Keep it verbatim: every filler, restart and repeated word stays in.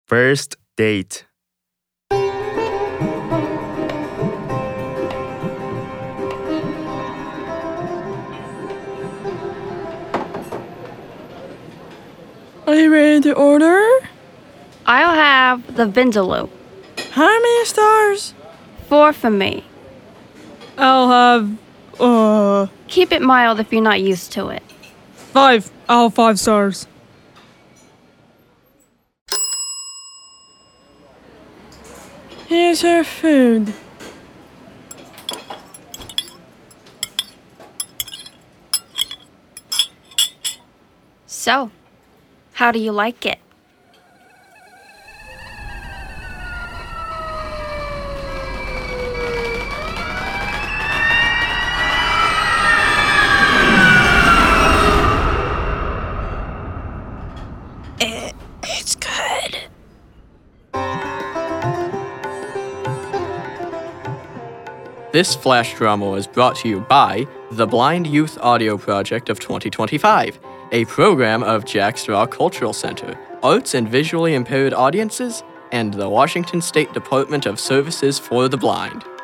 First date. Are you ready to order? I'll have the Vindaloo. How many stars? Four for me. I'll have, uh, Keep it mild if you're not used to it. five. I'll have five stars. Here's your food. So, how do you like it? It, it's good. This flash drama was brought to you by the Blind Youth Audio Project of twenty twenty-five, a program of Jack Straw Cultural Center, Arts and Visually Impaired Audiences, and the Washington State Department of Services for the Blind.